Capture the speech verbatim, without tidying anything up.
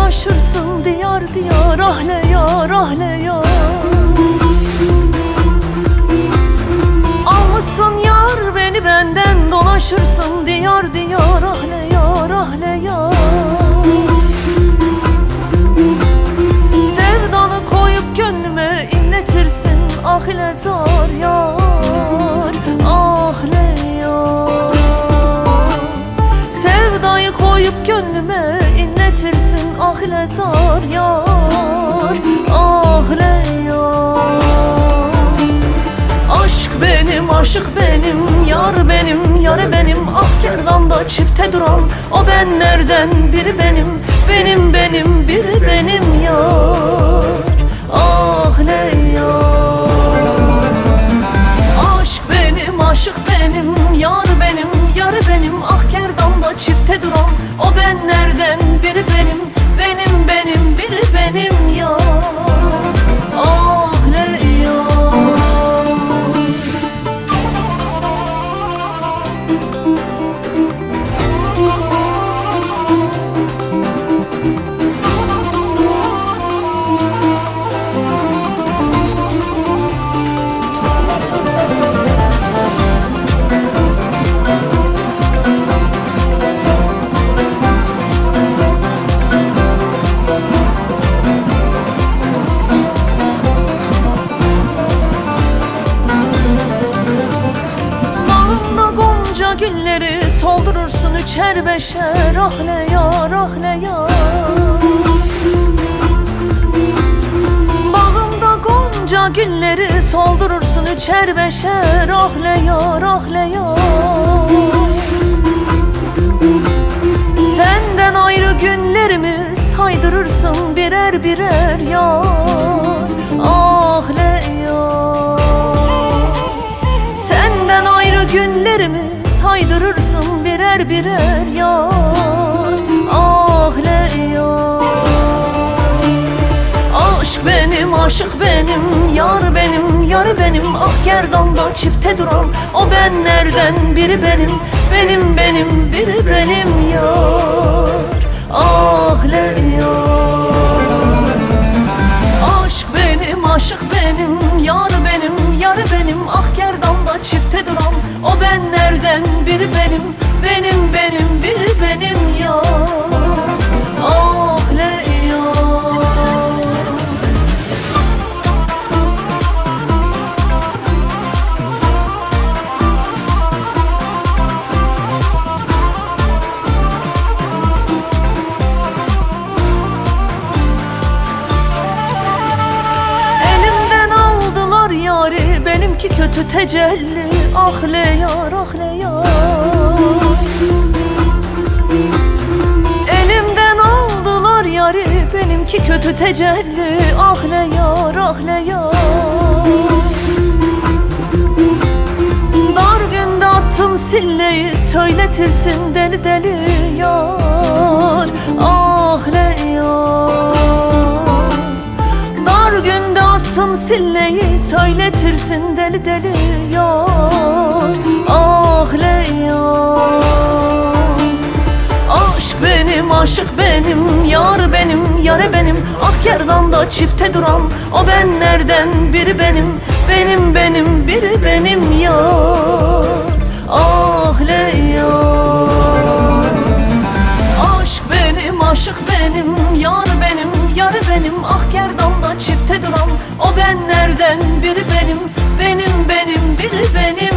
dolaşırsın diyar diyar, ahle yar, ahle yar. Almışsın yar beni benden, dolaşırsın diyar diyar, ahle yar, ahle yar. Sevdanı koyup gönlüme inletirsin, ah ile zar yar, ah ile yar. Sevdayı koyup gönlüme inletirsin, ah ile zar yar, ah ile yar. Aşk benim, aşık benim, yar benim, yar benim. Ah gerdanda çifte duran o benlerden biri benim, benim benim, biri benim yar, ah ne yar. Aşk benim, aşık benim, yar benim, yar benim. Ah gerdanda çifte duran o benlerden biri benim, benim benim, biri benim yar, ah ne yar. Gülleri soldurursun üçer beşer, ah ne yar, ah ne yar. Bağımda gonca gülleri soldurursun üçer beşer, ah ne yar, ah ne yar. Senden ayrı günlerimi saydırırsın birer birer yar, ah ne yar. Senden ayrı günlerimi saydırırsın birer birer yar, ah ne yar. Aşk benim, aşık benim, yar benim, yar benim. Ah gerdanda çifte duran o benlerden biri benim, benim benim, biri benim yar, ah ne yar. Aşk benim, aşık benim, yar benim, yar benim. Ah gerdanda çifte duran o benlerden biri benim, benim benim, biri benim yar, ah ne yar. Elimden aldılar yari, benimki kötü tecelli, ah le yar, ah le yar. Elimden aldılar yari, benimki kötü tecelli, ah le yar, ah le yar. Dar günde attın silleyi, söyletirsin deli deli yar, ah le yar. Dar günde attın silleyi, söyletirsin deli deli yar, ah le yar. Aşk benim, aşık benim, yar benim, yar benim. Ah gerdanda çifte duran o benlerden biri benim, benim benim, biri benim yar, ah le yar. Aşk benim, aşık benim, yar benim, yar benim. Ah gerdanda çifte duran o benlerden biri benim, benim benim, biri benim